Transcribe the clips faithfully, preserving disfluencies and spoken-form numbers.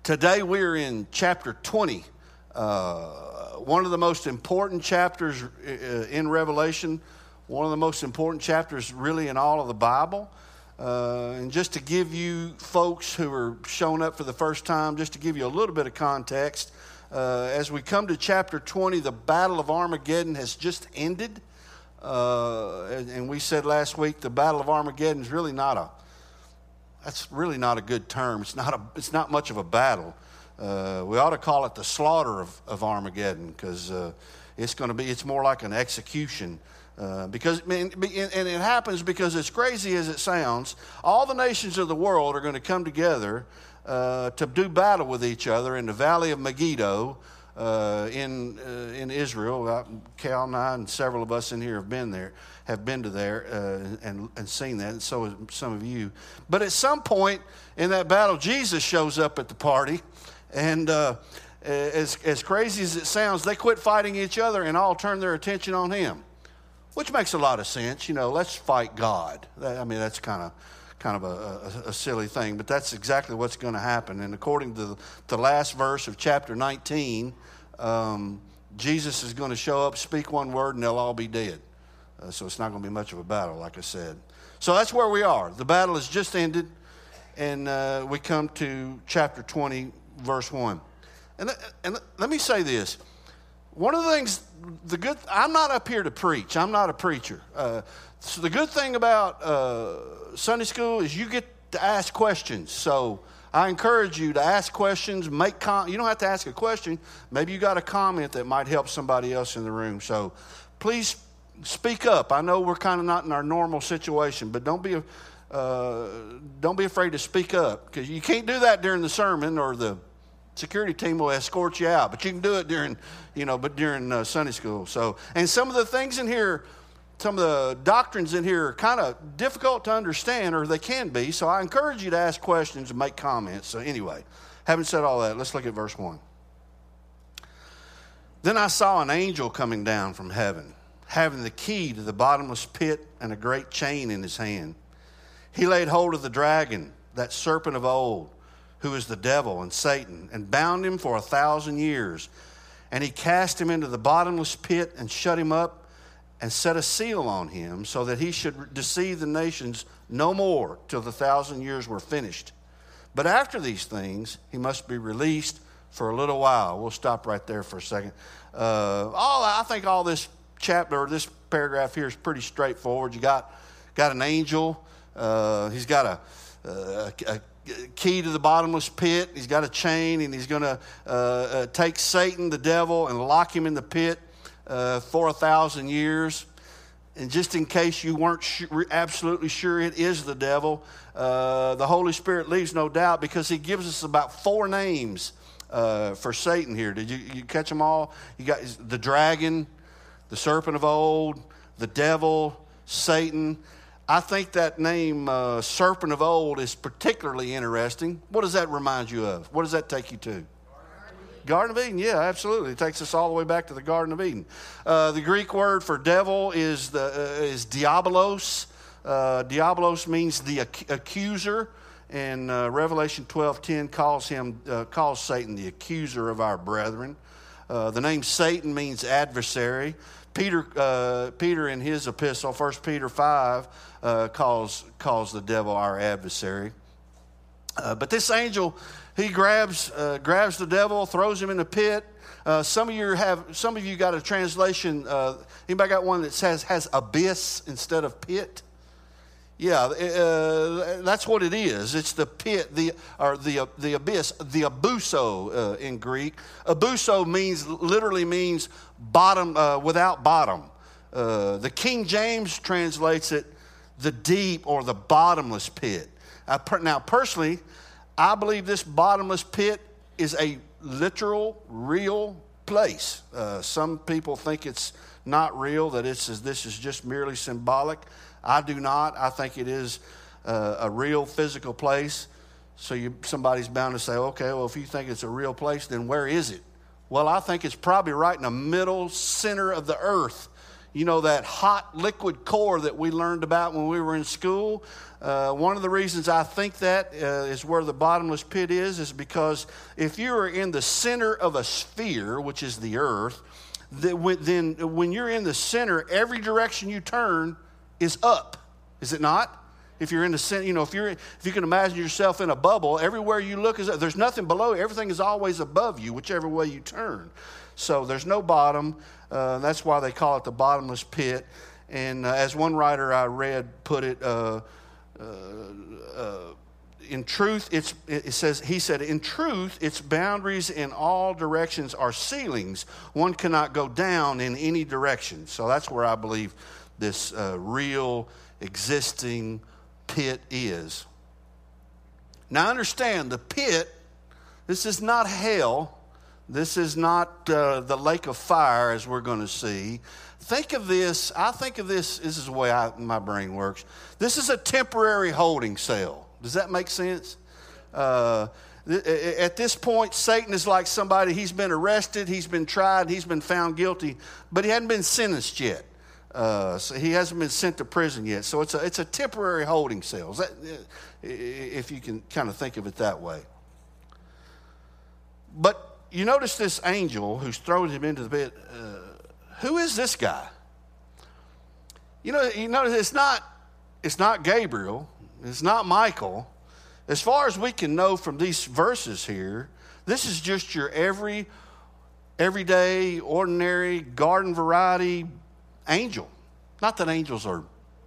Today we're in chapter twenty, uh, one of the most important chapters in Revelation, one of the most important chapters really in all of the Bible. Uh, and just to give you folks who are showing up for the first time, just to give you a little bit of context, uh, as we come to chapter twenty, the Battle of Armageddon has just ended. Uh, and, and we said last week the Battle of Armageddon is really not a That's really not a good term. It's not a. It's not much of a battle. Uh, we ought to call it the slaughter of, of Armageddon because uh, it's going to be. It's more like an execution uh, because and it happens because as crazy as it sounds, all the nations of the world are going to come together uh, to do battle with each other in the Valley of Megiddo uh, in uh, in Israel. Cal and I and several of us in here have been there. have been to there uh, and, and seen that, and so have some of you. But at some point in that battle, Jesus shows up at the party, and uh, as, as crazy as it sounds, they quit fighting each other and all turn their attention on him, which makes a lot of sense. You know, let's fight God. That, I mean, that's kind of kind of a, a, a silly thing, but that's exactly what's going to happen. And according to the, the last verse of chapter nineteen, um, Jesus is going to show up, speak one word, and they'll all be dead. Uh, so it's not going to be much of a battle, like I said. So that's where we are. The battle has just ended, and uh, we come to chapter twenty, verse one. And, and let me say this. One of the things, the good, I'm not up here to preach. I'm not a preacher. Uh, so the good thing about uh, Sunday school is you get to ask questions. So I encourage you to ask questions, make com- you don't have to ask a question. Maybe you got a comment that might help somebody else in the room. So please speak up. I know we're kind of not in our normal situation, but don't be uh, don't be afraid to speak up because you can't do that during the sermon or the security team will escort you out. But you can do it during, you know, but during uh, Sunday school. So, and some of the things in here, some of the doctrines in here are kind of difficult to understand, or they can be. So I encourage you to ask questions and make comments. So anyway, having said all that, let's look at verse one. Then I saw an angel coming down from heaven, having the key to the bottomless pit and a great chain in his hand. He laid hold of the dragon, that serpent of old, who is the devil and Satan, and bound him for a thousand years. And he cast him into the bottomless pit and shut him up and set a seal on him so that he should deceive the nations no more till the thousand years were finished. But after these things, he must be released for a little while. We'll stop right there for a second. Uh, all I think all this chapter or this paragraph here is pretty straightforward. You got got an angel. Uh, he's got a, a, a key to the bottomless pit. He's got a chain, and he's going to uh, uh, take Satan, the devil, and lock him in the pit uh, for a thousand years. And just in case you weren't sure, absolutely sure it is the devil, uh, the Holy Spirit leaves no doubt because he gives us about four names uh, for Satan here. Did you, you catch them all? You got the dragon, the serpent of old, the devil, Satan. I think that name, uh, serpent of old, is particularly interesting. What does that remind you of? What does that take you to? Garden of Eden, yeah, absolutely. It takes us all the way back to the Garden of Eden. Uh, the Greek word for devil is the uh, is diabolos. Uh, diabolos means the ac- accuser, and uh, Revelation twelve ten calls him uh, calls Satan the accuser of our brethren. Uh, the name Satan means adversary. Peter, uh, Peter in his epistle, First Peter five, uh, calls calls the devil our adversary. Uh, but this angel, he grabs uh, grabs the devil, throws him in the pit. Uh, some of you have some of you got a translation. Uh, anybody got one that says has abyss instead of pit? Yeah, uh, that's what it is. It's the pit, the or the the abyss, the abuso uh, in Greek. Abuso means literally means bottom, uh, without bottom. Uh, the King James translates it the deep or the bottomless pit. I per, now, personally, I believe this bottomless pit is a literal, real place. Uh, some people think it's not real, that it's this is just merely symbolic. I do not. I think it is uh, a real physical place. So you, somebody's bound to say, okay, well, if you think it's a real place, then where is it? Well, I think it's probably right in the middle center of the earth. you know, that hot liquid core that we learned about when we were in school. Uh, one of the reasons I think that uh, is where the bottomless pit is, is because if you are in the center of a sphere, which is the earth, then when you're in the center, every direction you turn is up, is it not? If you're in the center, you know, if you're, if you can imagine yourself in a bubble, everywhere you look is up. There's nothing below you. Everything is always above you, whichever way you turn. So there's no bottom. Uh, that's why they call it the bottomless pit. And uh, as one writer I read put it, uh, uh, uh, in truth, it's, it says, he said, in truth, its boundaries in all directions are ceilings. One cannot go down in any direction. So that's where I believe this uh, real existing pit is. Now understand, the pit, this is not hell. This is not uh, the lake of fire, as we're going to see. Think of this, I think of this, this is the way I, my brain works. This is a temporary holding cell. Does that make sense? Uh, th- at this point, Satan is like somebody, he's been arrested, he's been tried, he's been found guilty, but he hadn't been sentenced yet. Uh, so he hasn't been sent to prison yet. So it's a, it's a temporary holding cell, that, if you can kind of think of it that way. But you notice this angel who's thrown him into the pit. Uh, who is this guy? You know, you notice it's not, it's not Gabriel. It's not Michael. As far as we can know from these verses here, this is just your every, everyday, ordinary, garden variety angel. Not that angels are,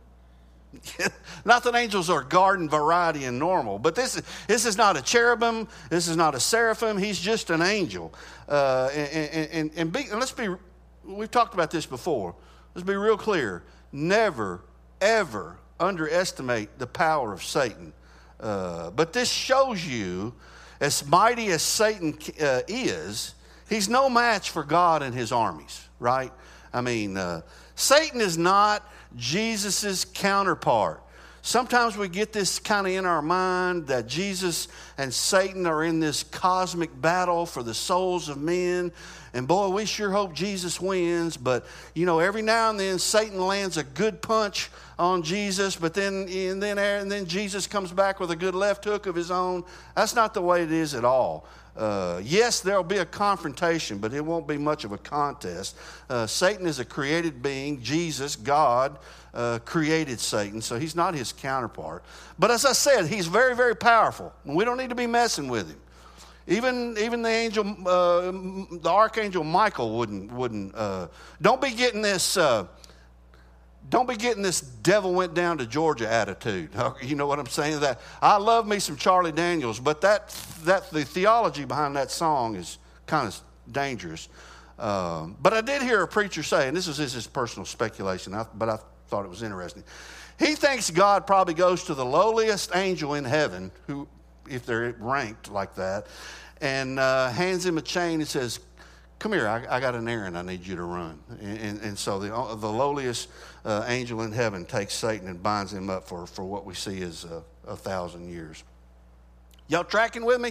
not that angels are garden variety and normal, but this is, this is not a cherubim. This is not a seraphim. He's just an angel. Uh, and and, and, be, and let's be, we've talked about this before. Let's be real clear. Never, ever underestimate the power of Satan. Uh, but this shows you, as mighty as Satan uh, is, he's no match for God and his armies, right? I mean, uh, Satan is not Jesus' counterpart. Sometimes we get this kind of in our mind that Jesus and Satan are in this cosmic battle for the souls of men. And boy, we sure hope Jesus wins. But, you know, every now and then Satan lands a good punch on Jesus, but then and then and then Jesus comes back with a good left hook of his own. That's not the way it is at all. Uh, yes, there'll be a confrontation, but it won't be much of a contest. Uh, Satan is a created being. Jesus, God, uh, created Satan, so he's not his counterpart. But as I said, he's very, very powerful. We don't need to be messing with him. Even even the angel, uh, the archangel Michael wouldn't wouldn't. Uh, don't be getting this. Uh, Don't be getting this devil went down to Georgia attitude. You know what I'm saying? That I love me some Charlie Daniels, but that that the theology behind that song is kind of dangerous. Um, but I did hear a preacher say, and this is his personal speculation, I, but I thought it was interesting. He thinks God probably goes to the lowliest angel in heaven, who, if they're ranked like that, and uh, hands him a chain and says, "Come here, I, I got an errand I need you to run." And, and, and so the, the lowliest uh, angel in heaven takes Satan and binds him up for, for what we see as a, a thousand years. Y'all tracking with me?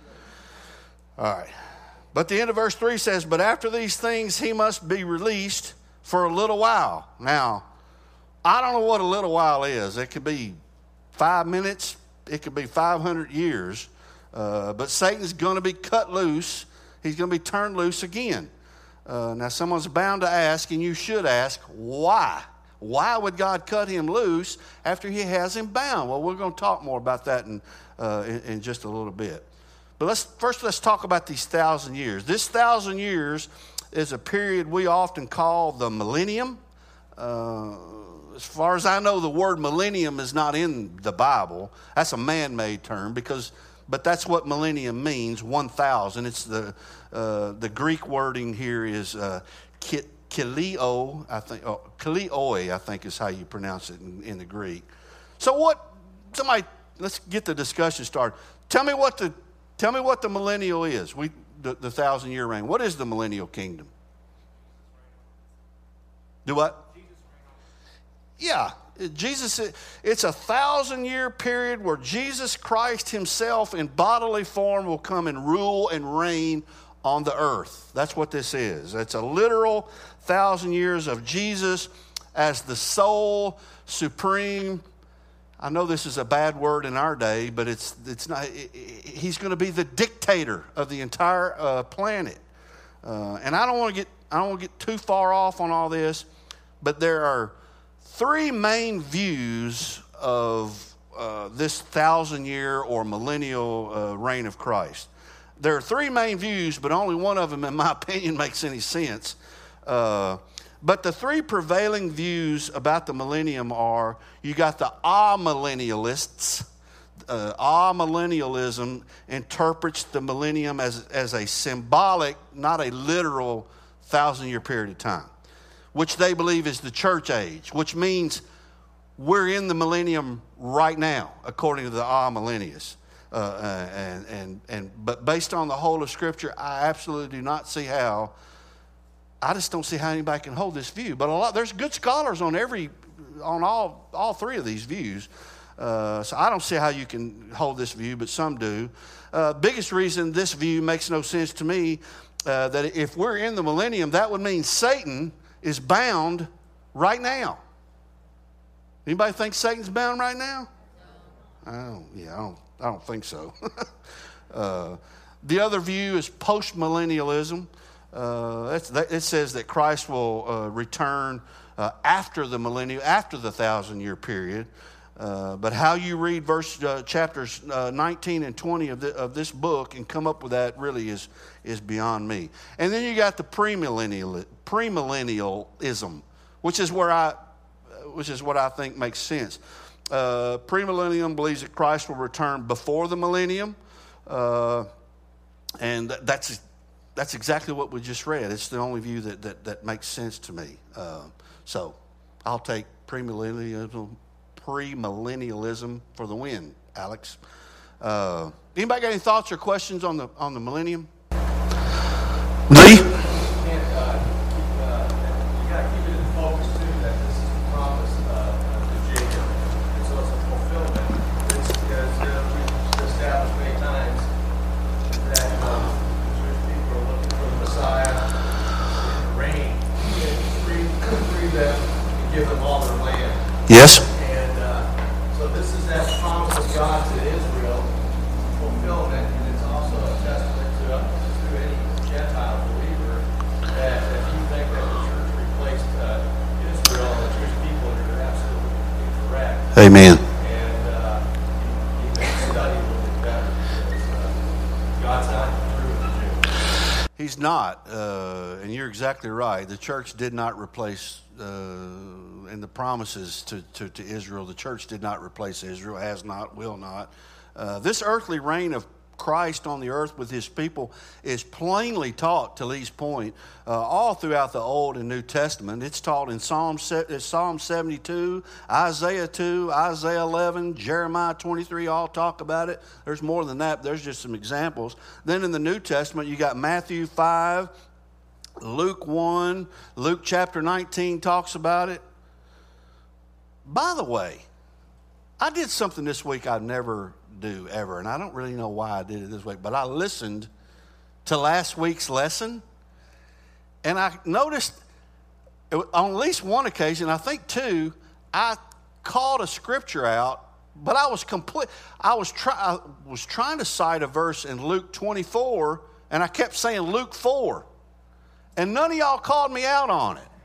All right. But the end of verse three says, "But after these things he must be released for a little while." Now, I don't know what a little while is. It could be five minutes. It could be five hundred years. Uh, but Satan's going to be cut loose. He's going to be turned loose again. Uh, now, someone's bound to ask, and you should ask, why? Why would God cut him loose after he has him bound? Well, we're going to talk more about that in, uh, in, in just a little bit. But let's first let's talk about these thousand years. This thousand years is a period we often call the millennium. Uh, as far as I know, the word millennium is not in the Bible. That's a man-made term because... But that's what millennium means, one thousand. It's the uh, the Greek wording here is uh, kilio, I think, oh, kilioi, I think is how you pronounce it in, in the Greek. So what? Somebody, let's get the discussion started. Tell me what the tell me what the millennial is. We the, the thousand year reign. What is the millennial kingdom? Do what? Yeah. Jesus, it's a thousand year period where Jesus Christ himself in bodily form will come and rule and reign on the earth. That's what this is. It's a literal thousand years of Jesus as the sole, supreme. I know this is a bad word in our day, but it's it's not. It, it, he's going to be the dictator of the entire uh, planet. Uh, and I don't want to get I don't want to get too far off on all this, but there are three main views of uh, this thousand-year or millennial uh, reign of Christ. There are three main views, but only one of them, in my opinion, makes any sense. Uh, but the three prevailing views about the millennium are, you got the amillennialists. Uh, amillennialism interprets the millennium as, as a symbolic, not a literal thousand-year period of time, which they believe is the church age, which means we're in the millennium right now, according to the amillennialists. Uh, uh, and, and, and, but based on the whole of Scripture, I absolutely do not see how, I just don't see how anybody can hold this view. But a lot, there's good scholars on every, on all, all three of these views. Uh, so I don't see how you can hold this view, but some do. Uh, biggest reason this view makes no sense to me, uh, that if we're in the millennium, that would mean Satan is bound right now. Anybody think Satan's bound right now? No. I don't, yeah, I don't, I don't think so. uh, the other view is post-millennialism. Uh, that's, that, it says that Christ will uh, return uh, after the millennium, after the thousand-year period. Uh, but how you read verse uh, chapters uh, nineteen and twenty of, the, of this book and come up with that really is is beyond me. And then you got the premillennial premillennialism, which is where I, which is what I think makes sense. Uh, premillennium believes that Christ will return before the millennium, uh, and that's that's exactly what we just read. It's the only view that that, that makes sense to me. Uh, so I'll take premillennialism. Premillennialism for the win, Alex. Uh, anybody got any thoughts or questions on the on the millennium? Lee? Yes. And uh, so this is that promise of God to Israel, fulfillment, and it's also a testament to, uh, to any Gentile believer that if you think that the church replaced uh, Israel and the Jewish people, you're absolutely incorrect. Amen. And uh, you, you can study a little bit better because uh, God's not through with the Jews. He's not, uh, and you're exactly right. The church did not replace, uh, in the promises to, to, to Israel, the church did not replace Israel, has not, will not. Uh, this earthly reign of Christ on the earth with his people is plainly taught, to Lee's point, uh, all throughout the Old and New Testament. It's taught in Psalm, Psalm seventy-two, Isaiah two, Isaiah eleven, Jeremiah twenty-three, all talk about it. There's more than that, but there's just some examples. Then in the New Testament, you got Matthew five, Luke one, Luke chapter nineteen talks about it. By the way, I did something this week I'd never do ever, and I don't really know why I did it this week, but I listened to last week's lesson, and I noticed on at least one occasion, I think two, I called a scripture out, but I was complete. I was try I was trying to cite a verse in Luke twenty-four, and I kept saying Luke four, and none of y'all called me out on it,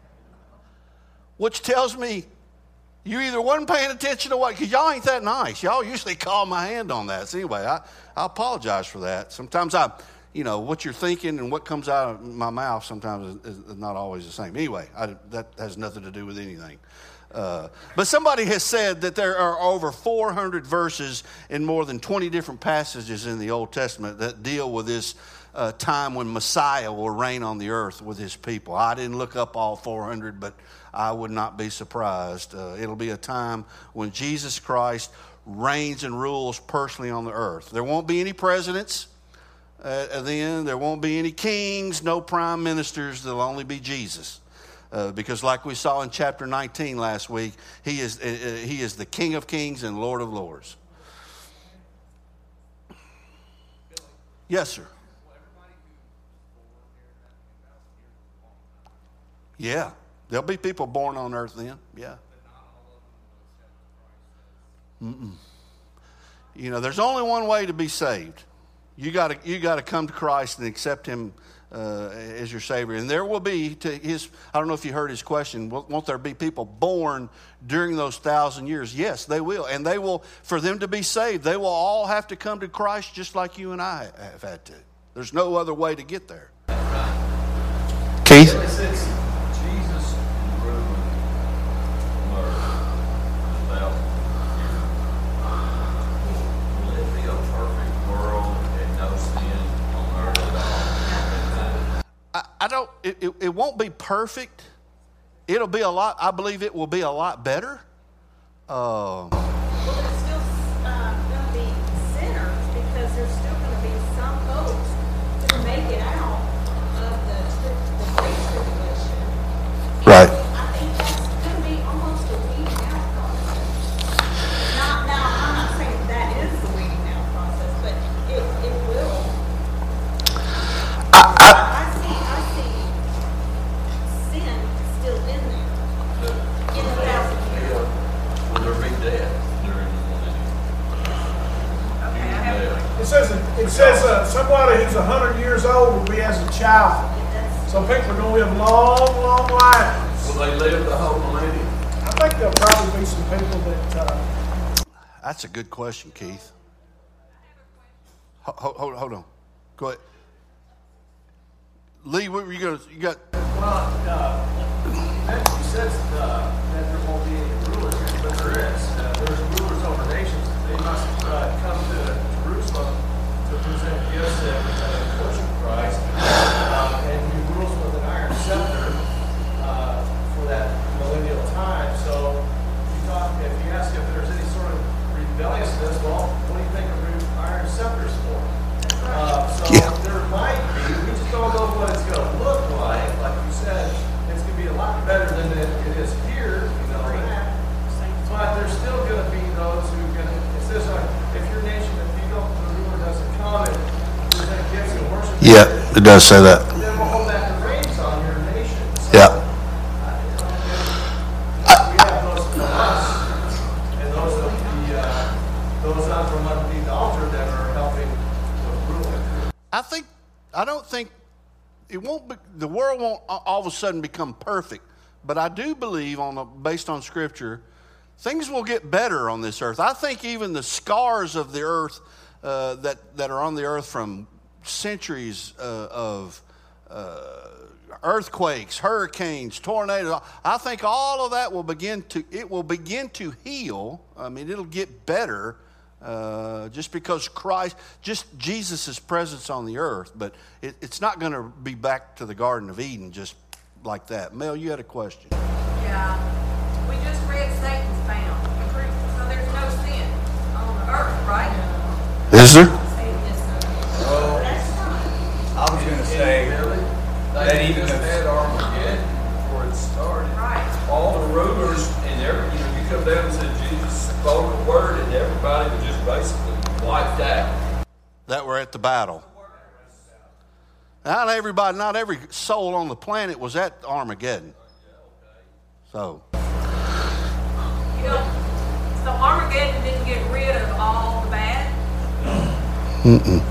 which tells me you either wasn't paying attention to what, because y'all ain't that nice. Y'all usually call my hand on that. So anyway, I, I apologize for that. Sometimes I, you know, what you're thinking and what comes out of my mouth sometimes is, is not always the same. Anyway, I, that has nothing to do with anything. Uh, but somebody has said that there are over four hundred verses in more than twenty different passages in the Old Testament that deal with this uh, time when Messiah will reign on the earth with his people. I didn't look up all four hundred, but I would not be surprised. Uh, it'll be a time when Jesus Christ reigns and rules personally on the earth. There won't be any presidents uh, then. There won't be any kings, no prime ministers. There'll only be Jesus. Uh, because like we saw in chapter nineteen last week, he is, uh, he is the King of kings and Lord of lords. Yes, sir. Yeah. There'll be people born on earth then. Yeah. Mm-mm. You know, there's only one way to be saved. You got to you got to come to Christ and accept Him uh, as your Savior. And there will be, to his, I don't know if you heard his question, won't there be people born during those thousand years? Yes, they will. And they will, for them to be saved, they will all have to come to Christ just like you and I have had to. There's no other way to get there. Keith? Since Jesus ruled on earth without fear, will it be a perfect world and no sin on earth at all? I, I don't, it, it, it won't be perfect. It'll be a lot, I believe it will be a lot better. Uh, Well, there's still uh, going to be sinners because there's still going to be some folks who make it out of the, the great tribulation. And Right. I think that's going to be almost a weeding out process. Not, now, I'm not saying that is the weeding out process, but it, it will. I, I, I see, I see sin still in there. In the thousand years. Will there be death during the millennium? Okay, I have. It says, it says uh, somebody who's a hundred years old will be as a child. That's, So people are going to live long, long lives. Will they live the whole millennium? I think there'll probably be some people that, uh, that's a good question, Keith. Hold, hold, hold on. Go ahead. Lee, what were you going to, you got, Well, uh, he says uh, that there won't be any rulers here, but there is. Uh, there's rulers over nations. They must uh, come to Jerusalem to present gifts and uh, worship Christ. Uh, and he rules with an iron scepter uh, for that millennial time. So you talk, if you ask if there's any sort of rebelliousness, well, what do you think of iron scepters for? Uh, so Yeah. there might be, we just don't know what it's going to look like. Like you said, it's going to be a lot better than it, it is here, you know that. But there's still going to be those who can, it says, uh, if your nation, if you don't, the ruler doesn't come and present gifts and worship, yeah, it does say that. then we'll hold back the reins on your nation. So, Yeah. we have those from us and those of the, uh, those out from underneath the altar that are helping the ruler. I think, I don't think, it won't be, the world won't all of a sudden become perfect, but I do believe, on the, based on Scripture, things will get better on this earth. I think even the scars of the earth uh, that, that are on the earth from centuries uh, of uh, earthquakes, hurricanes, tornadoes, I think all of that will begin to, it will begin to heal. I mean, it'll get better. Uh, just because Christ, just Jesus' presence on the earth, but it, it's not going to be back to the Garden of Eden just like that. Mel, you had a question. Yeah, we just read Satan's bound. So there's no sin on the earth, right? Is there? that's fine. I was going to say Really? that They even just if- had Armageddon before it started. Right. All the rulers and every, you know, you come down and said Jesus spoke a word and everybody was just basically wiped out. That were at the battle. Not everybody, not every soul on the planet was at Armageddon. So, You know, so Armageddon didn't get rid of all the bad. mm-mm.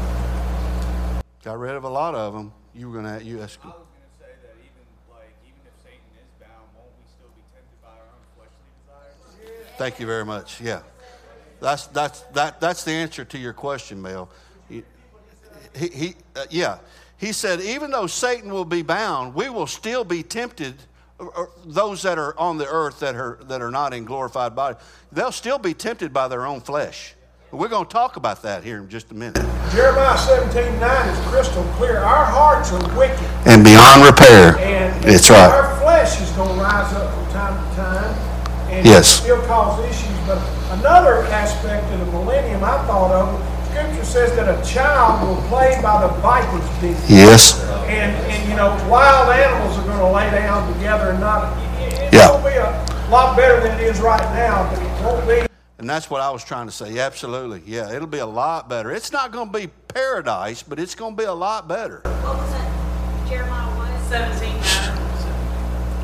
Got rid of a lot of them. You were going to, you ask. I was going to say that even like even if Satan is bound, won't we still be tempted by our own fleshly desires? Thank you very much. Yeah, that's that's that that's the answer to your question, Mel. He, he, he uh, yeah, he said even though Satan will be bound, we will still be tempted. Or, or those that are on the earth that are that are not in glorified body, they'll still be tempted by their own flesh. We're going to talk about that here in just a minute. Jeremiah seventeen nine is crystal clear. Our hearts are wicked. And beyond repair. And It's right. our flesh is going to rise up from time to time and Yes. still cause issues. But another aspect of the millennium I thought of, Scripture says that a child will play by the viper's den. Yes. And, and you know, wild animals are going to lay down together and not, it, it's Yeah. going to be a lot better than it is right now, but it won't be. And that's what I was trying to say. Absolutely. Yeah, it'll be a lot better. It's not going to be paradise, but it's going to be a lot better. What was that? Jeremiah what? Seventeen nine.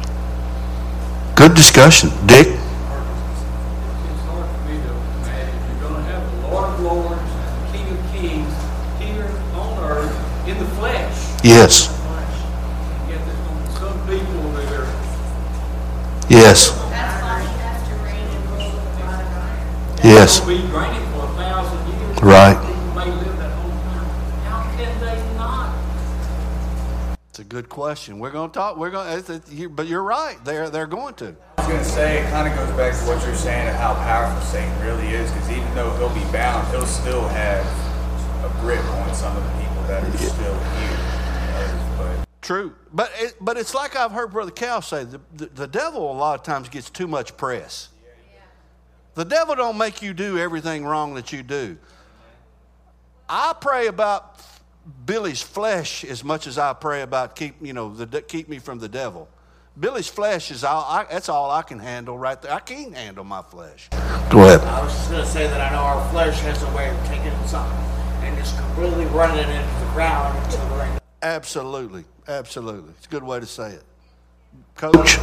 Good discussion. Dick? It's hard for me to imagine you're going to have the Lord of Lords and the King of Kings here on earth in the flesh. Yes. And yet there's going to be some people that are Yes. That's why he has to reign and rule with God and iron. Yes. going to be reigning for a thousand years. Right. People may live that whole time. How can they not? It's a good question. We're going to talk. We're going. To, but you're right. They're they're going to. I was going to say, it kind of goes back to what you're saying of how powerful Satan really is, because even though he'll be bound, he'll still have a grip on some of the people that are still here. But True, but it, but it's like I've heard Brother Cal say. The, the the devil a lot of times gets too much press. The devil don't make you do everything wrong that you do. I pray about Billy's flesh as much as I pray about keep you know the keep me from the devil. Billy's flesh is all. I, that's all I can handle right there. I can't handle my flesh. Go ahead. I was just going to say that I know our flesh has a way of taking something and just completely running it into the ground until the rain. Absolutely, absolutely. It's a good way to say it, Coach.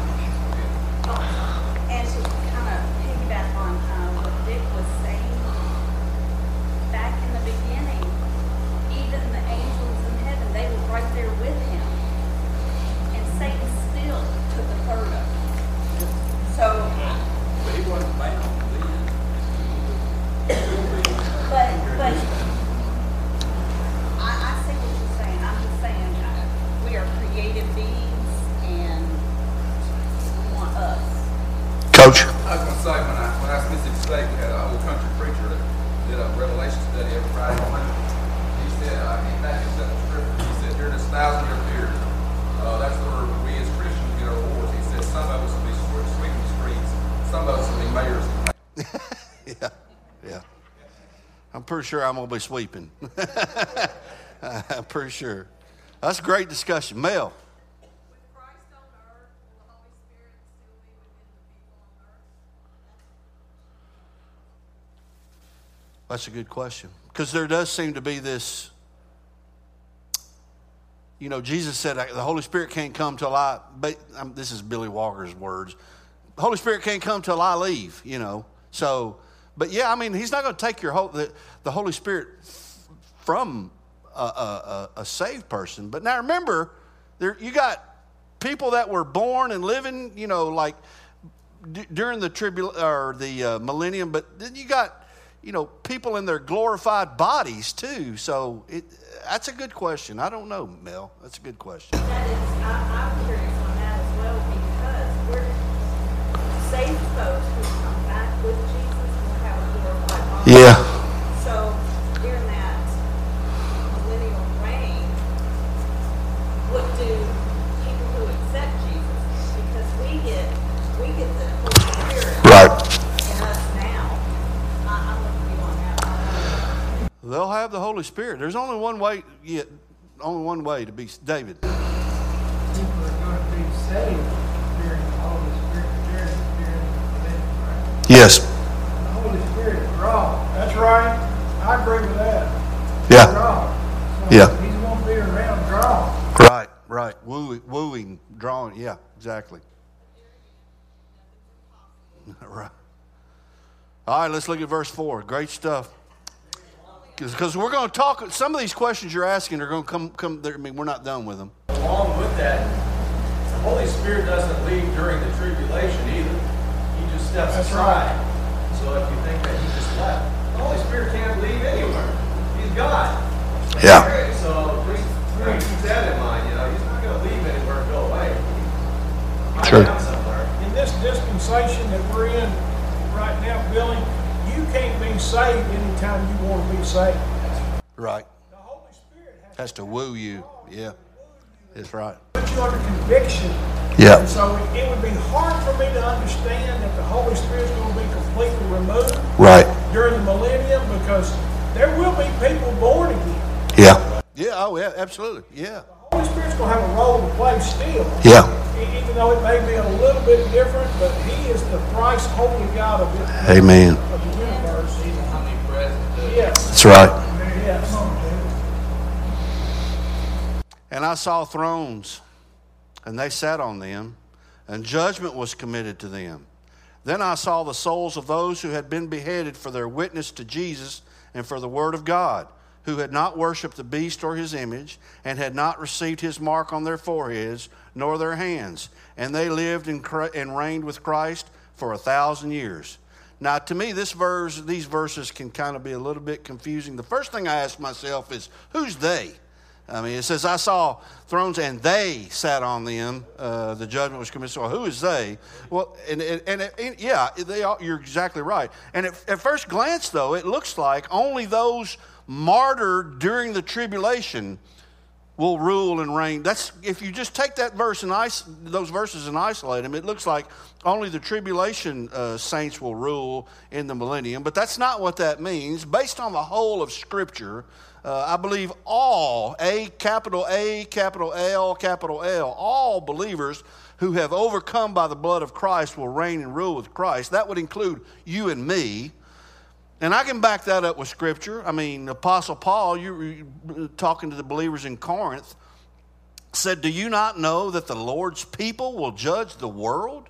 And to kind of piggyback on uh, what Dick was saying, back in the beginning, even the angels in heaven, they were right there with him. And Satan still took a third of it. So, But he wasn't bound then. but, but, I, I see what you're saying. I'm just saying, uh, we are creative beings and we want us. Coach. I was going to say, when I, when I was in Mississippi State, we had an old country preacher that did a Revelation study every Friday morning. He said, uh, he back in the scripture, he said, during this thousand year period, uh, that's where we as Christians get our awards. He said, some of us will be swe- sweeping the streets, some of us will be mayors. Yeah, yeah. I'm pretty sure I'm going to be sweeping. I'm pretty sure. That's a great discussion. Mel. With Christ on earth, will the Holy Spirit still be within the people on earth? That's a good question. Because there does seem to be this, you know, Jesus said the Holy Spirit can't come till I, but um, this is Billy Walker's words. The Holy Spirit can't come till I leave, you know. So, but yeah, I mean, he's not going to take your whole, the, the Holy Spirit from a, a, a saved person. But now remember, there you got people that were born and living, you know, like d- during the tribul or the uh, millennium. But then you got, you know, people in their glorified bodies too. So it, that's a good question. I don't know, Mel. That's a good question. That is, I, I'm curious on that as well because we're saved folks who come back with Jesus will have a glorified body. Yeah. So during that millennial reign, what do people who accept Jesus? Because we get we get the Holy Spirit Right. in us now. I, I'm with you on that. They'll have the Holy Spirit. There's only one way. Yeah, only one way to be David. People are going to be saved during the Holy Spirit, during, during the millennium, right? Yes. The Holy Spirit draw. That's right. I agree with that. Yeah. Draw. So Yeah. He's going to be around draw. Right. Right. Wooing, wooing, drawing. Yeah. Exactly. Right. All right. Let's look at verse four. Great stuff. Because we're going to talk. Some of these questions you're asking are going to come. Come. I mean, we're not done with them. Along with that, the Holy Spirit doesn't leave during the tribulation either. He just steps That's aside. So if you think that he just left, the Holy Spirit can't leave anywhere. He's God. Yeah. Okay, so please, please keep that in mind. You know, he's not going to leave anywhere and go away. He's Sure. down somewhere. In this dispensation that we're in right now, Billy, you can't be saved anytime you want to be saved. Right. The Holy Spirit has Has to woo you. Yeah. That's right. to put you under conviction. Yeah. And so it, it would be hard for me to understand that the Holy Spirit is going to be completely removed Right. during the millennium because there will be people born again. Yeah. Yeah. Oh, yeah. Absolutely. Yeah. The Holy Spirit's going to have a role to play still. Yeah. E- Even though it may be a little bit different, but He is the thrice holy God of the, Amen. of the universe. He's omnipresent. Yes. That's right. Yes. And I saw thrones, and they sat on them, and judgment was committed to them. Then I saw the souls of those who had been beheaded for their witness to Jesus and for the word of God, who had not worshipped the beast or his image, and had not received his mark on their foreheads nor their hands. And they lived and, and reigned with Christ for a thousand years. Now, to me, this verse, these verses can kind of be a little bit confusing. The first thing I ask myself is, who's they? I mean, it says, I saw thrones and they sat on them. Uh, the judgment was committed. So who is they? Well, and, and, and, and yeah, they are, you're exactly right. And at, at first glance, though, it looks like only those martyred during the tribulation will rule and reign. That's, if you just take that verse and is, those verses and isolate them, it looks like only the tribulation uh, saints will rule in the millennium. But that's not what that means. Based on the whole of Scripture, uh, I believe all, A, capital A, capital L, capital L, all believers who have overcome by the blood of Christ will reign and rule with Christ. That would include you and me. And I can back that up with Scripture. I mean, Apostle Paul, you were talking to the believers in Corinth, said, do you not know that the Lord's people will judge the world?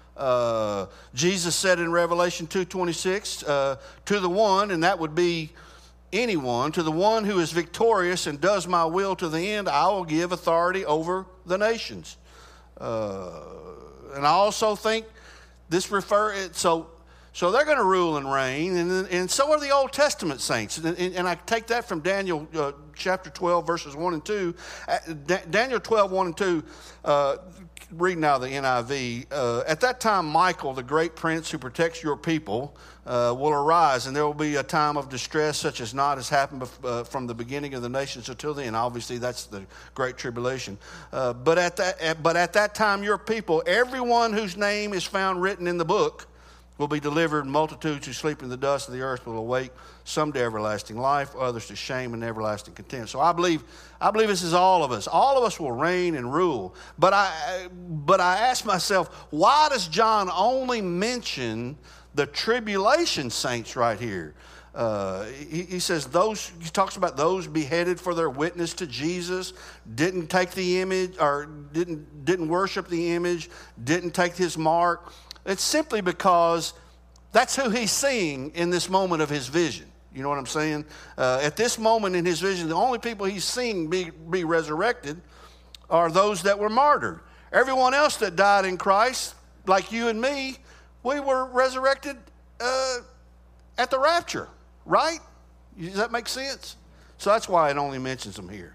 Uh, Jesus said in Revelation two twenty-six, uh, to the one, and that would be anyone, to the one who is victorious and does my will to the end, I will give authority over the nations. Uh, and I also think this refer, so... So they're going to rule and reign, and, and so are the Old Testament saints. And, and I take that from Daniel uh, chapter twelve, verses one and two. Uh, da- Daniel twelve, one and two, uh, reading out of the N I V. Uh, At that time, Michael, the great prince who protects your people, uh, will arise, and there will be a time of distress such as not has happened bef- uh, from the beginning of the nations until then. Obviously, that's the Great Tribulation. Uh, but, at that, at, but at that time, your people, everyone whose name is found written in the book, will be delivered. Multitudes who sleep in the dust of the earth will awake, some to everlasting life, others to shame and everlasting contempt. So I believe, I believe this is all of us. All of us will reign and rule. But I, but I ask myself, why does John only mention the tribulation saints right here? Uh, he, he says those. He talks about those beheaded for their witness to Jesus, didn't take the image or didn't didn't worship the image, didn't take his mark. It's simply because that's who he's seeing in this moment of his vision. You know what I'm saying? Uh, at this moment in his vision, the only people he's seeing be, be resurrected are those that were martyred. Everyone else that died in Christ, like you and me, we were resurrected uh, at the rapture, right? Does that make sense? So that's why it only mentions them here.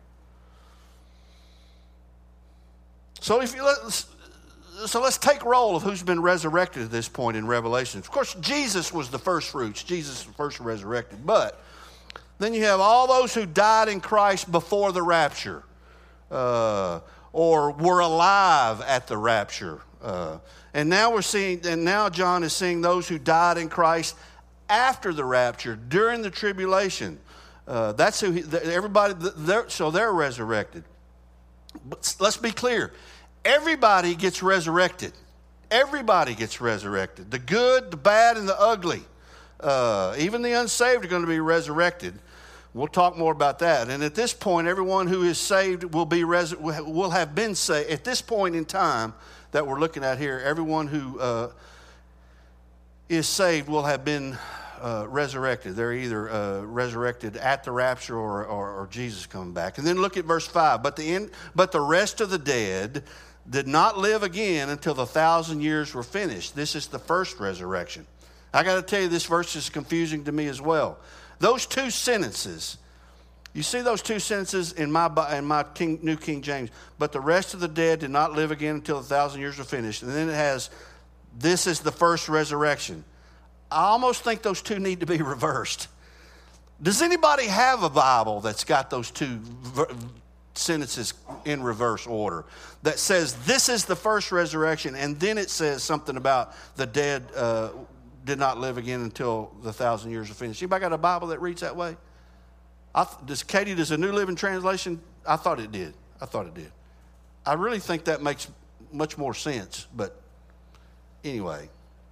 So if you let So let's take roll of who's been resurrected at this point in Revelation. Of course, Jesus was the first fruits. Jesus was the first resurrected. But then you have all those who died in Christ before the rapture uh, or were alive at the rapture. Uh, and now we're seeing, and now John is seeing those who died in Christ after the rapture, during the tribulation. Uh, that's who he, everybody, they're, so they're resurrected. But let's be clear. Everybody gets resurrected. Everybody gets resurrected. The good, the bad, and the ugly. Uh, even the unsaved are going to be resurrected. We'll talk more about that. And at this point, everyone who is saved will be res- will have been saved. At this point in time that we're looking at here, everyone who uh, is saved will have been uh, resurrected. They're either uh, resurrected at the rapture or, or, or Jesus coming back. And then look at verse five. But the end, but the rest of the dead did not live again until the thousand years were finished. This is the first resurrection. I got to tell you, this verse is confusing to me as well. Those two sentences, you see those two sentences in my in my King, New King James. But the rest of the dead did not live again until the thousand years were finished. And then it has, this is the first resurrection. I almost think those two need to be reversed. Does anybody have a Bible that's got those two ver- sentences in reverse order that says this is the first resurrection, and then it says something about the dead uh, did not live again until the thousand years are finished? Anybody got a Bible that reads that way? I th- does Katie, does a New Living Translation? I thought it did. I thought it did. I really think that makes much more sense, but anyway.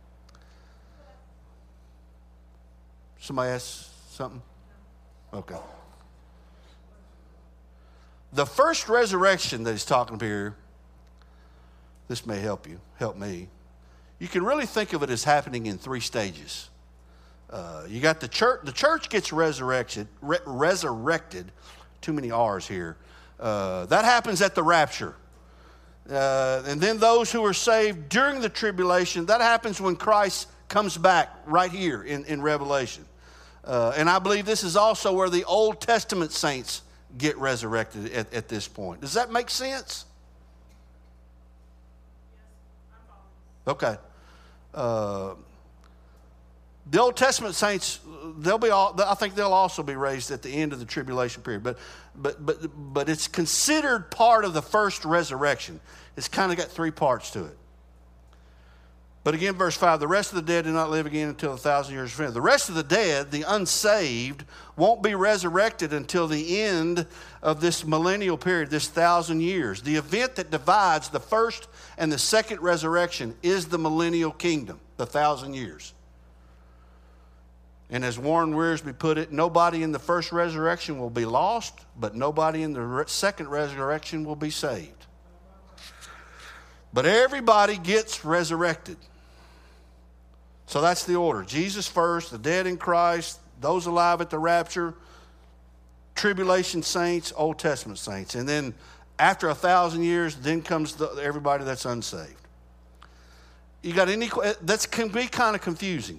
Somebody ask something? Okay. The first resurrection that he's talking about here This may help you, help me. You can really think of it as happening in three stages. Uh, you got the church. The church gets resurrected. Re- resurrected. Too many R's here. Uh, that happens at the rapture. Uh, and then those who are saved during the tribulation, that happens when Christ comes back right here in, in Revelation. Uh, and I believe this is also where the Old Testament saints get resurrected at, at this point. Does that make sense? Okay. Uh, the Old Testament saints, they'll be all, I think they'll also be raised at the end of the tribulation period. But but but but it's considered part of the first resurrection. It's kind of got three parts to it. But again, verse five, the rest of the dead do not live again until a thousand years are finished. The rest of the dead, the unsaved, won't be resurrected until the end of this millennial period, this thousand years. The event that divides the first and the second resurrection is the millennial kingdom, the thousand years. And as Warren Wiersbe put it, nobody in the first resurrection will be lost, but nobody in the second resurrection will be saved. But everybody gets resurrected. So that's the order. Jesus first, the dead in Christ, those alive at the rapture, tribulation saints, Old Testament saints. And then after a thousand years, then comes the, everybody that's unsaved. You got any, that can be kind of confusing.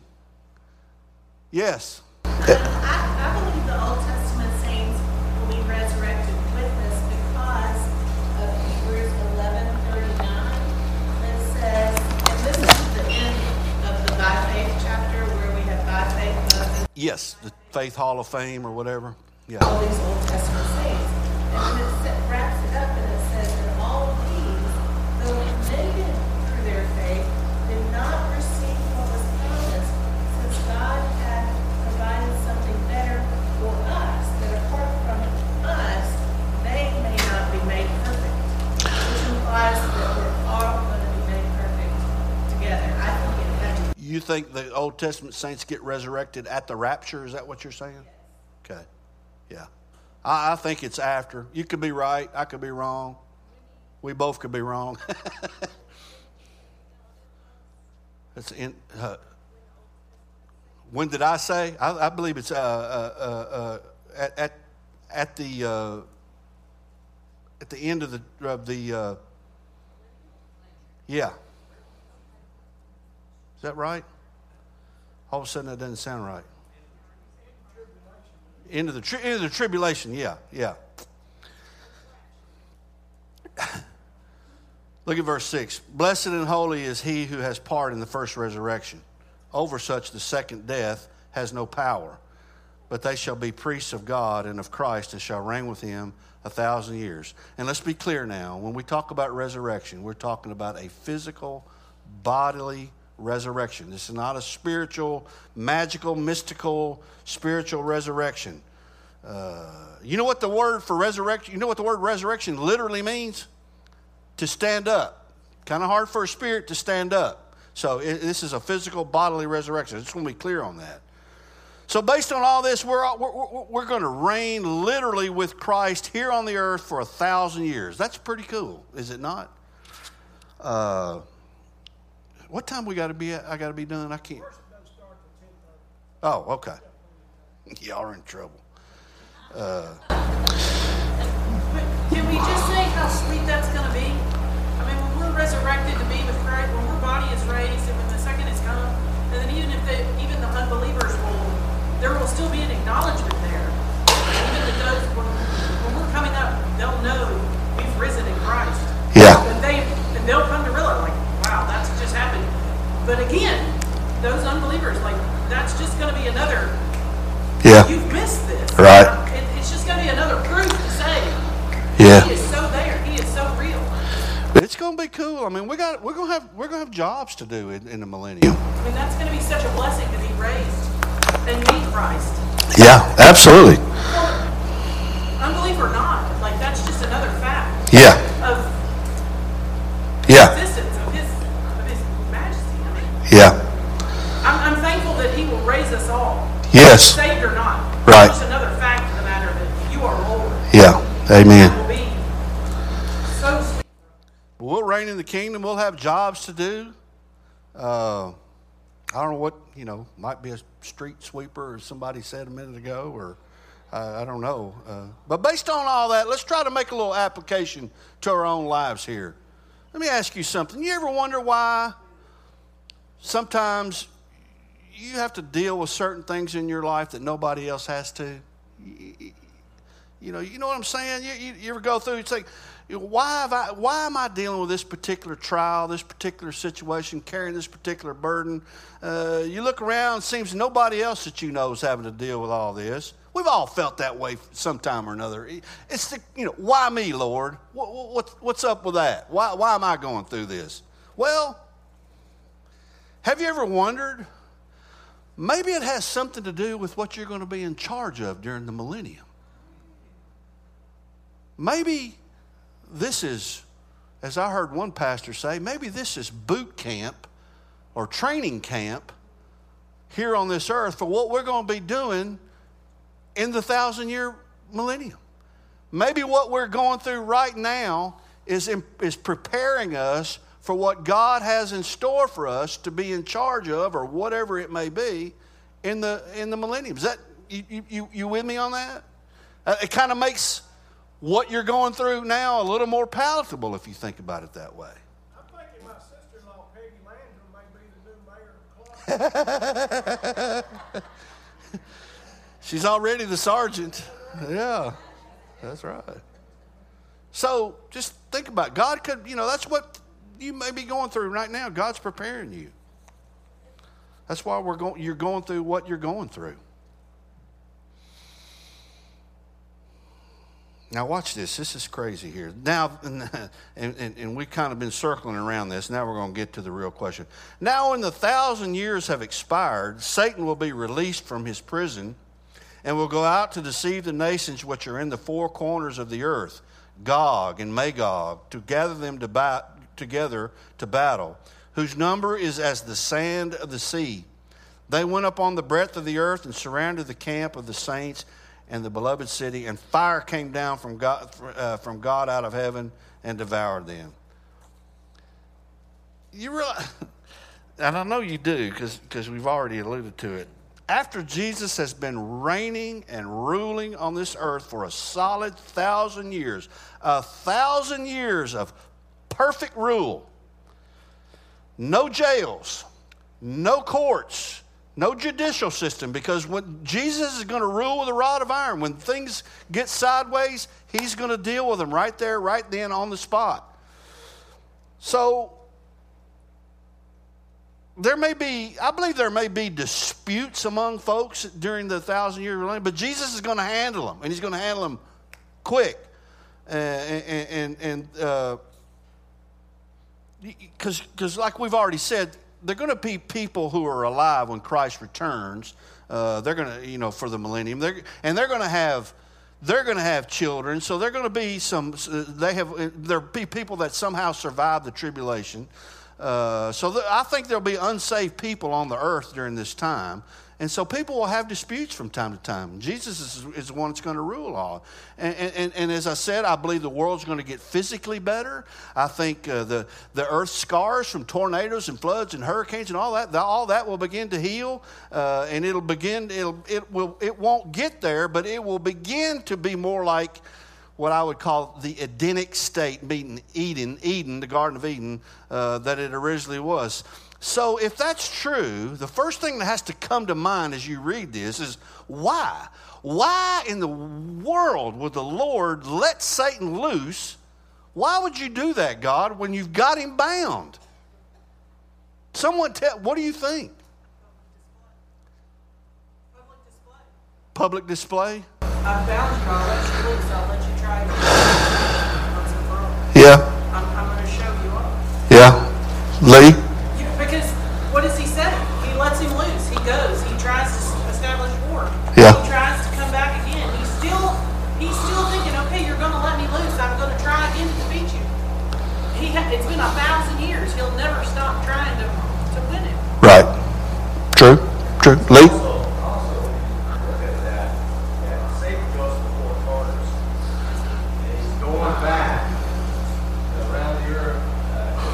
Yes. I, I believe the Old Testament saints will be resurrected with us because of Hebrews eleven thirty-nine that says, and this is the end of the by faith chapter where we have by faith Moses. Yes, the Faith Hall of Fame or whatever. Yeah. All these Old Testament saints. And then it set, wraps it up and it says that all of these, though commended through their faith, did not receive what was promised, since God had provided something better for us, that apart from us, they may not be made perfect. Which implies that we're all going to be made perfect together. I think it had to. You think the Old Testament saints get resurrected at the rapture? Is that what you're saying? Okay. Yeah. I, I think it's after. You could be right. I could be wrong. We both could be wrong. That's in, uh, when did I say? I, I believe it's uh, uh, uh, at, at at the uh, at the end of the of the. Uh, yeah. Is that right? All of a sudden, that doesn't sound right. Into the tri- into the tribulation, yeah, yeah. Look at verse six. Blessed and holy is he who has part in the first resurrection. Over such the second death has no power, but they shall be priests of God and of Christ and shall reign with him a thousand years. And let's be clear now, when we talk about resurrection, we're talking about a physical, bodily resurrection. This is not a spiritual, magical, mystical, spiritual resurrection. Uh, you know what the word for resurrection, you know what the word resurrection literally means? To stand up. Kind of hard for a spirit to stand up. So it, this is a physical, bodily resurrection. I just want to be clear on that. So based on all this, we're, we're, we're going to reign literally with Christ here on the earth for a thousand years. That's pretty cool, is it not? Uh, what time we got to be at? I got to be done. I can't. Oh, okay. Y'all are in trouble. Uh, Can we just say how sweet that's going to be? I mean, when we're resurrected to be with Christ, when our body is raised, and when the second is come, and then even if the, even the unbelievers will, there will still be an acknowledgement there. Even the those when, when we're coming up, they'll know we've risen in Christ. Yeah. And they and they'll come to realize, like, wow, that's just happened. But again, those unbelievers, like, that's just going to be another. Yeah. You've missed this. Right. It, it's just going to be another proof to say. Yeah. He is so there. He is so real. It's going to be cool. I mean, we got we're going to have we're going to have jobs to do in, in the millennium. I mean, that's going to be such a blessing to be raised and meet Christ. Yeah, absolutely. Well, unbelief or not, like that's just another fact. Yeah. Of Yeah. existence of His of His majesty. I mean, Yeah. I'm, I'm thankful that He will raise us all. Yes. Saved or not. Right. It's just another fact of the matter that you are Lord. Yeah. Amen. That will be so sweet. We'll reign in in the kingdom. We'll have jobs to do. Uh, I don't know what, you know, might be a street sweeper, or somebody said a minute ago, or uh, I don't know. Uh, but based on all that, let's try to make a little application to our own lives here. Let me ask you something. You ever wonder why sometimes you have to deal with certain things in your life that nobody else has to? You know, you know what I'm saying? You, you, you ever go through, it's like, why have I, why am I dealing with this particular trial, this particular situation, carrying this particular burden? Uh, you look around, it seems nobody else that you know is having to deal with all this. We've all felt that way sometime or another. It's the, you know, why me, Lord? What, what, what's up with that? Why, why am I going through this? Well, have you ever wondered? Maybe it has something to do with what you're going to be in charge of during the millennium. Maybe this is, as I heard one pastor say, maybe this is boot camp or training camp here on this earth for what we're going to be doing in the thousand-year millennium. Maybe what we're going through right now is, in, is preparing us for what God has in store for us to be in charge of, or whatever it may be, in the in the millennium. Is that you you you with me on that? Uh, it kind of makes what you're going through now a little more palatable if you think about it that way. I'm thinking my sister-in-law, Peggy Landrum, may be the new mayor of Clark. She's already the sergeant. Yeah, that's right. So just think about it. God could, you know, that's what you may be going through right now. God's preparing you. That's why we're going. You're going through what you're going through. Now watch this. This is crazy here. Now, and, and, and we've kind of been circling around this. Now we're going to get to the real question. Now when the thousand years have expired, Satan will be released from his prison and will go out to deceive the nations which are in the four corners of the earth, Gog and Magog, to gather them to ba- together to battle, whose number is as the sand of the sea. They went up on the breadth of the earth and surrounded the camp of the saints and the beloved city, and fire came down from God, uh, from God out of heaven and devoured them. You realize, and I know you do because because we've already alluded to it. After Jesus has been reigning and ruling on this earth for a solid thousand years, a thousand years of perfect rule, no jails, no courts, no judicial system, because when Jesus is going to rule with a rod of iron. When things get sideways, he's going to deal with them right there, right then, on the spot. So there may be, I believe there may be disputes among folks during the thousand-year millennium, but Jesus is going to handle them, and he's going to handle them quick. Uh, and and, and uh, because because like we've already said, they're going to be people who are alive when Christ returns. Uh, they're going to, you know, for the millennium. They're, and they're going to have, they're going to have children. So they're going to be some. They have. There'll be people that somehow survive the tribulation. Uh, so th- I think there'll be unsaved people on the earth during this time. And so people will have disputes from time to time. Jesus is, is the one that's going to rule all. And, and, and as I said, I believe the world's going to get physically better. I think uh, the, the earth's scars from tornadoes and floods and hurricanes and all that, all that will begin to heal. Uh, and it'll begin, it'll, it, will, it won't get there, but it will begin to be more like what I would call the Edenic state, meaning Eden, Eden, the Garden of Eden, uh, that it originally was. So if that's true, the first thing that has to come to mind as you read this is why? Why in the world would the Lord let Satan loose? Why would you do that, God, when you've got him bound? Someone tell, what do you think? Public display. Public display? I'm bound you, I'll let you loose, I'll let you try it. Yeah. I'm, I'm going to show you up. Yeah. Lee? Because what does he say? He lets him loose. He goes. He tries to establish war. Yeah. He tries to come back again. He's still he's still thinking, okay, you're going to let me loose. I'm going to try again to defeat you. He ha- it's been a thousand years. He'll never stop trying to, to win it. Right. True. True. Lee? Also, also, look at that. that Satan goes to four corners. And he's going back around the earth uh, to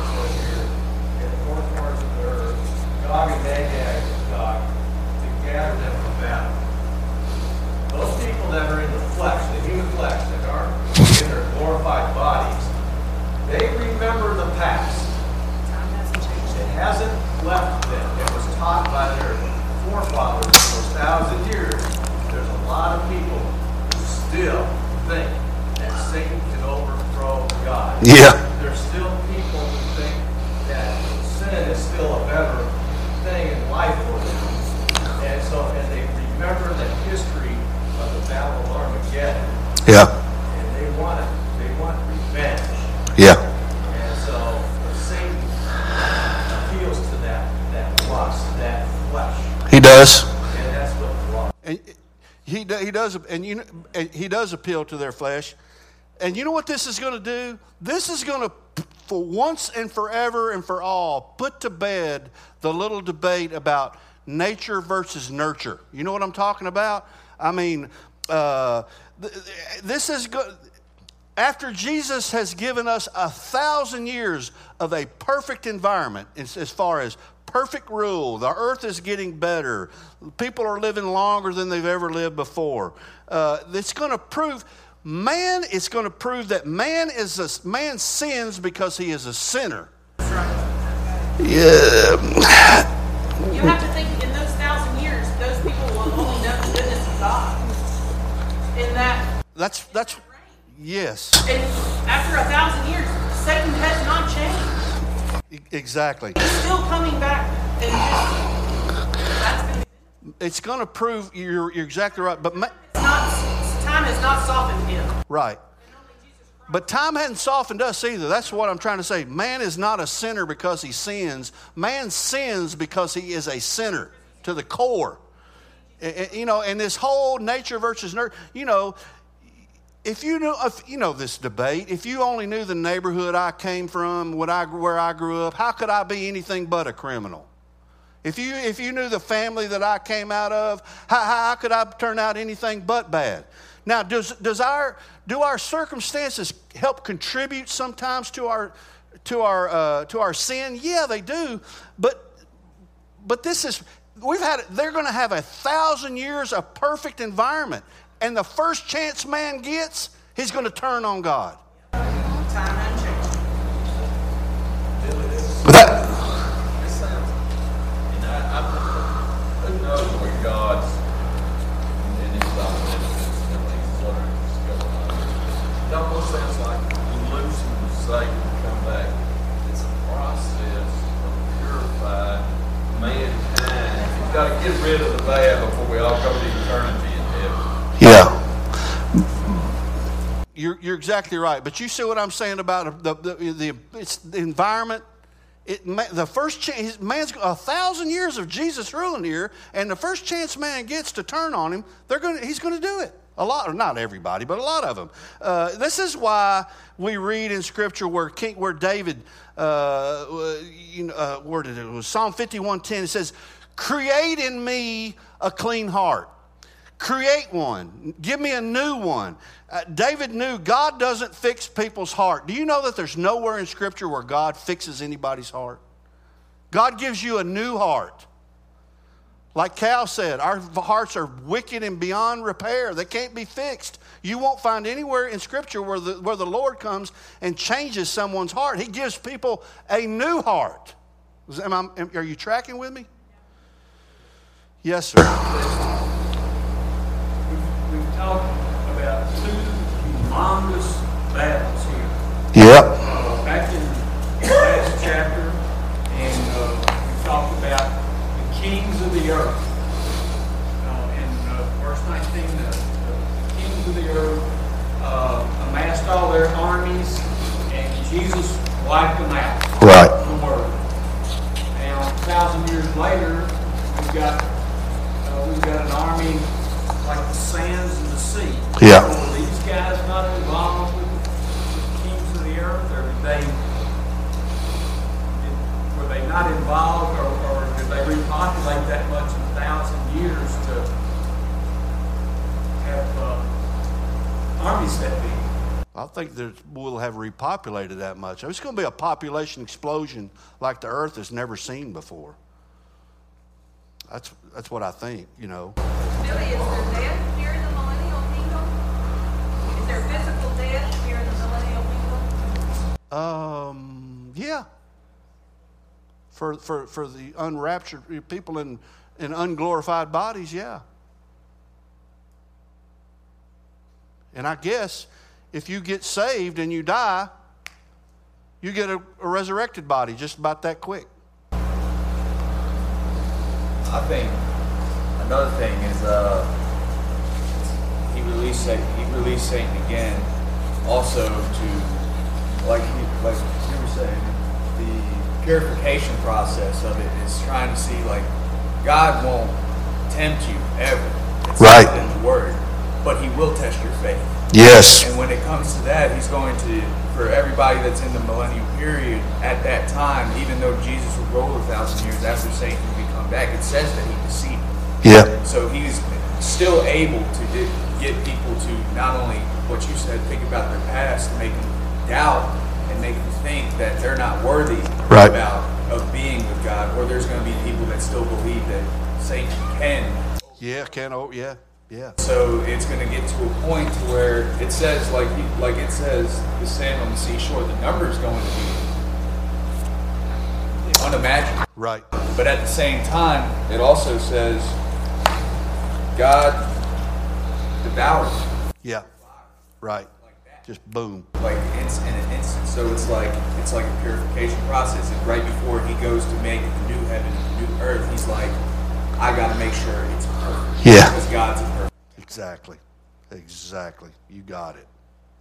Satan can overthrow God. Yeah. There's still people who think that sin is still a better thing in life for them. And so, and they remember the history of the Battle of Armageddon. Yeah. And they want it. They want revenge. Yeah. And so Satan appeals to that, that lust, that flesh. He does. And that's what the law. And he do- he does, and you know, and he does appeal to their flesh. And you know what this is going to do? This is going to, for once and forever and for all, put to bed the little debate about nature versus nurture. You know what I'm talking about? I mean, uh, th- this is good. After Jesus has given us a thousand years of a perfect environment, as, as far as perfect rule, the earth is getting better. People are living longer than they've ever lived before. Uh, it's going to prove. Man is going to prove that man is a man sins because he is a sinner. That's right. Yeah. You have to think in those thousand years, those people will only know the goodness of God. In that. That's that's yes. And after a thousand years, Satan has not changed. E- Exactly. He's still coming back, and just, that's going to be. It's going to prove you're you're exactly right. But ma- It's not. Time has not softened him. right. But time hadn't softened us either. That's what I'm trying to say. Man is not a sinner because he sins. Man sins because he is a sinner to the core. And, you know, and this whole nature versus nurture, you know, if you knew, if, you know, this debate, if you only knew the neighborhood I came from, what I, where I grew up, how could I be anything but a criminal? If you, if you knew the family that I came out of, how, how could I turn out anything but bad? Now, does, does our, do our circumstances help contribute sometimes to our, to our, uh, to our sin? Yeah, they do. But, but this is, we've had, they're going to have a thousand years of perfect environment. And the first chance man gets, he's going to turn on God. Time hasn't changed. But that, It sounds, and I, I, who knows where God's in his dominance and things what are going on. It almost sounds like losing Satan to come back. It's a process of purifying mankind. We've got to get rid of the bad before we all come to eternity in heaven. yeah. You're, you're exactly right. But you see what I'm saying about the, the, the, it's the environment? It, the first chance, man's a thousand years of Jesus ruling here, and the first chance man gets to turn on him, they're going. He's going to do it. A lot, or not everybody, but a lot of them. Uh, this is why we read in Scripture where King, where David, uh, you know, uh, where did it, it was Psalm fifty-one ten. It says, "Create in me a clean heart." Create one. Give me a new one. Uh, David knew God doesn't fix people's heart. Do you know that there's nowhere in Scripture where God fixes anybody's heart? God gives you a new heart. Like Cal said, our hearts are wicked and beyond repair. They can't be fixed. You won't find anywhere in Scripture where the, where the Lord comes and changes someone's heart. He gives people a new heart. Am I, am, are you tracking with me? Yes, sir. We've, we've talked about two humongous battles here. Yep. Uh, back in the last chapter, and uh, we talked about the kings of the earth. Uh, in uh, verse nineteen, the, the kings of the earth uh, amassed all their armies, and Jesus wiped them out. Right. The word. Now, a thousand years later, we've got uh, we've got an army like the sands of the sea. Yeah. Were these guys not involved with the kings of the earth, or did they? Did, were they not involved, or, or did they repopulate that much in a thousand years to have uh, armies that big? I think that we'll have repopulated that much. It's going to be a population explosion like the earth has never seen before. That's that's what I think, you know. Billy, is there death here in the millennial kingdom? Is there physical death here in the millennial kingdom? Um, yeah. For for for the unraptured people in in unglorified bodies, yeah. And I guess if you get saved and you die, you get a, a resurrected body just about that quick. I think another thing is uh, he released Satan, he released Satan again, also to like he, like you were saying, the purification process of it is trying to see like God won't tempt you ever. It's right. not in the Word, but He will test your faith. Yes. And when it comes to that, He's going to, for everybody that's in the millennial period at that time, even though Jesus would roll a thousand years after Satan would come back, it says that He deceived them. Yeah. So He's still able to do, get people to not only what you said, think about their past, make them doubt and make them think that they're not worthy right. about of being with God, or there's going to be people that still believe that Satan can. Yeah, can oh yeah, yeah. So it's going to get to a point to where it says, like like it says, the sand on the seashore, the number is going to be unimaginable. Right. But at the same time, it also says God devours. Yeah. Right. Just boom. Like it's in an instant. So it's like it's like a purification process. And right before He goes to make the new heaven and the new earth, He's like, I got to make sure it's perfect. Yeah. Because God's perfect. Exactly. Exactly. You got it.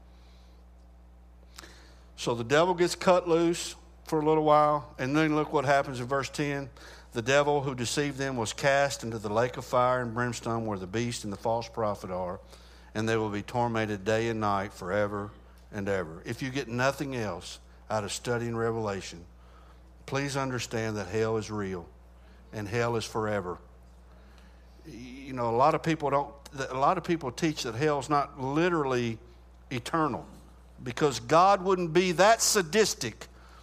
So the devil gets cut loose for a little while, and then look what happens in verse ten. The devil who deceived them was cast into the lake of fire and brimstone where the beast and the false prophet are, and they will be tormented day and night forever and ever. If you get nothing else out of studying Revelation, please understand that hell is real and hell is forever. You know, a lot of people don't, a lot of people teach that hell's not literally eternal because God wouldn't be that sadistic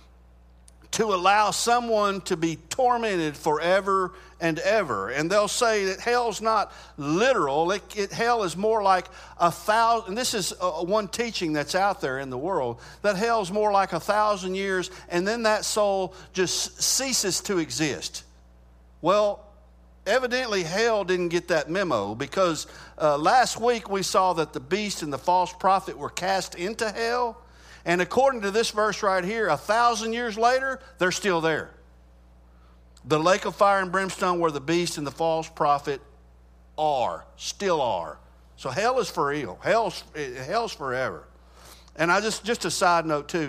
to allow someone to be tormented forever and ever. And they'll say that hell's not literal. It, it, hell is more like a thousand, and this is a, one teaching that's out there in the world, that hell's more like a thousand years and then that soul just ceases to exist. Well, evidently hell didn't get that memo because uh, last week we saw that the beast and the false prophet were cast into hell. And according to this verse right here, a thousand years later, they're still there. The lake of fire and brimstone where the beast and the false prophet are, still are. So hell is for real. Hell's, hell's forever. And I just, just a side note too,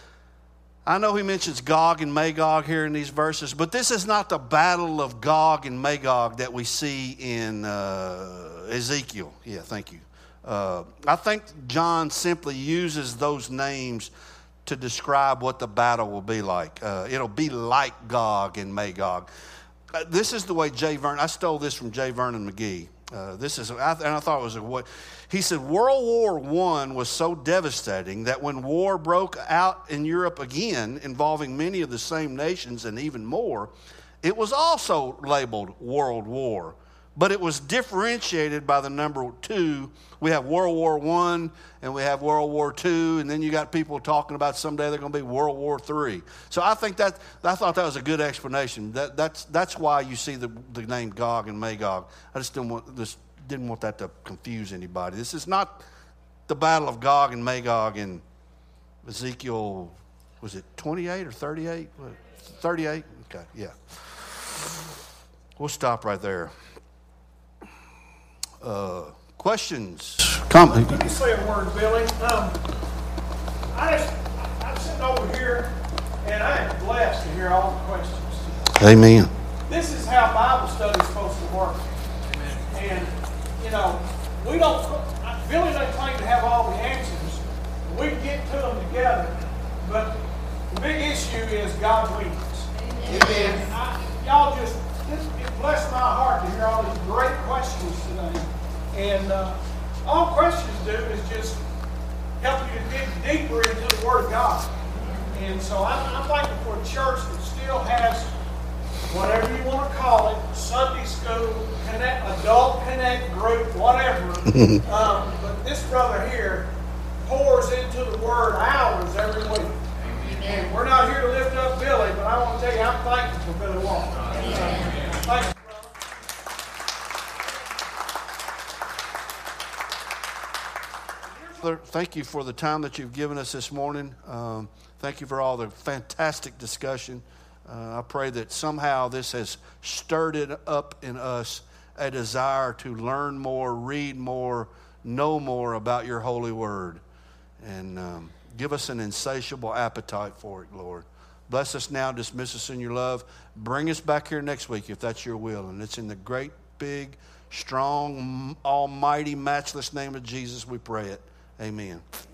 I know he mentions Gog and Magog here in these verses, but this is not the battle of Gog and Magog that we see in uh, Ezekiel. Yeah, thank you. Uh, I think John simply uses those names to describe what the battle will be like. Uh, it'll be like Gog and Magog. Uh, this is the way J. Vernon, I stole this from J. Vernon McGee. Uh, this is, I, and I thought it was a what he said. World War One was so devastating that when war broke out in Europe again, involving many of the same nations and even more, it was also labeled World War. But it was differentiated by the number two. We have World War One and we have World War Two, and then you got people talking about someday they're going to be World War Three. So I think that I thought that was a good explanation. That that's that's why you see the the name Gog and Magog. I just didn't want this didn't want that to confuse anybody. This is not the battle of Gog and Magog in Ezekiel. Was it twenty-eight or thirty-eight? thirty-eight. Okay, yeah. We'll stop right there. Uh, questions? Comment? Let me say a word, Billy. Um, I just, I, I'm sitting over here, and I am blessed to hear all the questions. Amen. This is how Bible study is supposed to work. And, you know, we don't, Billy doesn't claim to have all the answers. We get to them together. But the big issue is God wins. And I, y'all just, it blessed my heart to hear all these great questions today. And uh, all questions do is just help you to dig deeper into the Word of God. And so I'm, I'm thankful for a church that still has, whatever you want to call it, Sunday school, connect, adult connect group, whatever. um, but this brother here pours into the Word hours every week. And we're not here to lift up Billy, but I want to tell you, I'm thankful for Billy Walker. And, uh, thank you. Here's Father, thank you for the time that you've given us this morning. Um, thank you for all the fantastic discussion. Uh, I pray that somehow this has stirred it up in us a desire to learn more, read more, know more about your holy word. And um, give us an insatiable appetite for it, Lord. Bless us now. Dismiss us in your love. Bring us back here next week if that's your will. And it's in the great, big, strong, almighty, matchless name of Jesus we pray it. Amen.